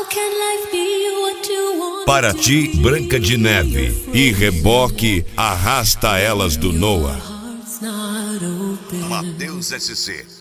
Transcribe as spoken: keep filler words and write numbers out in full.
Para ti, Branca de Neve, e Reboque, Arrasta Elas do Noah. Mateus S C